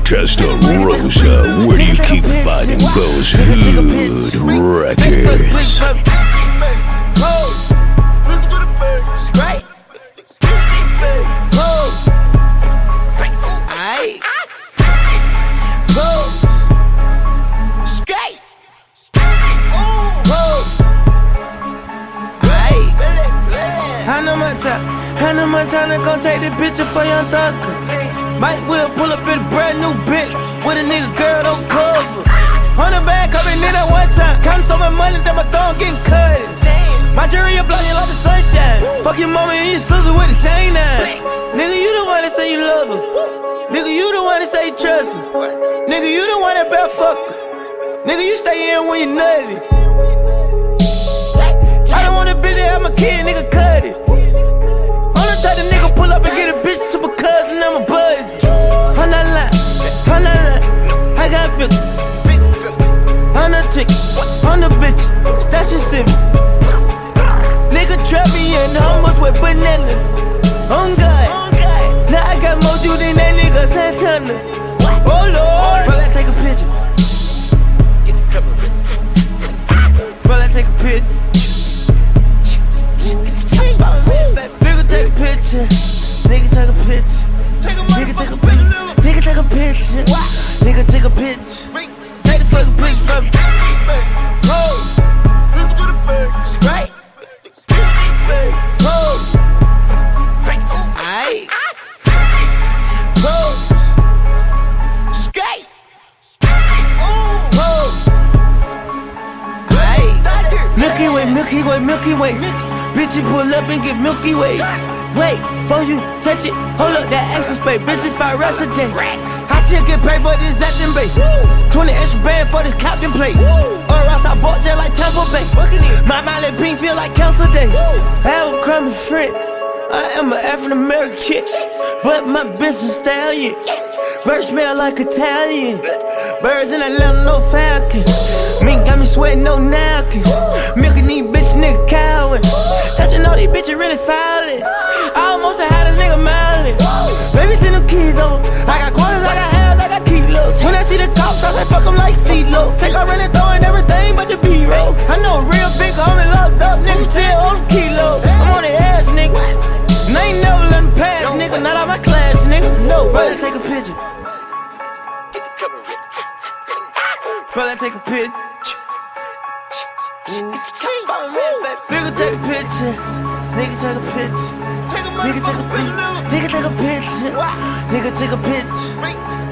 Testarossa, where do you keep finding those hood records? Hannah Montana gon' take the picture for Young Thugger. Mike will pull up in a brand new bitch with a nigga girl don't cover. 100 bag coming in at one time. Counting so much money that my thumb getting cut. My jewelry blowing like the sunshine. Fuck your mama and your sister with the same name. Nigga, you the one that say you love her. Nigga, you the one that say you trust her. Nigga, you the one that bad fuck her. Nigga, you stay in when you nutty. I don't want a bitch to have my kid, nigga, cut it. Type the nigga pull up and get a bitch to my cousin, I'm a buzz. On that line, I got bitches. On the tick, on the bitch, stashin' sips. Nigga trap me in hummus with bananas. On God, now I got more juice than that nigga Santana. Oh Lord, bro, let's take a picture. Bro, let's take a picture. Take a picture, nigga take a picture, nigga take a picture, nigga take a picture, nigga take a picture, take the fucking picture from me. Straight, aight, skate, Milky Way, Milky Way, Milky Way. Bitches pull up and get Milky Way. Wait, before you touch it, hold up that extra space. Bitches fight rest a day. I should get paid for this acting bait. 20 extra band for this captain plate. Or else I bought just like Tampa Bay. My Miley Pink feel like Council Day. I have a crummy friend. I am an African American kid, but my bitch is stallion. Birds smell like Italian. Birds in Atlanta, no falcon. Mink got me sweating, no napkins. Milking these bitches, nigga coward. Touching all these bitches, really fouling. I almost had this nigga mildly. Baby, send them keys over. I got quarters, I got halves, I got kilos. When I see the cops, I say fuck them like CeeLo. Take off running, throwing everything but the B-roll. I know a real big homie locked up, nigga still on the kilo. I'm on the ass, nigga. And I ain't never let them pass, nigga. Not out my class, nigga. No, brother, take a picture. Brother, take a picture. Nigga, take a picture. Nigga, take a picture. Nigga, take a picture. Nigga, take a picture. Nigga, take a picture.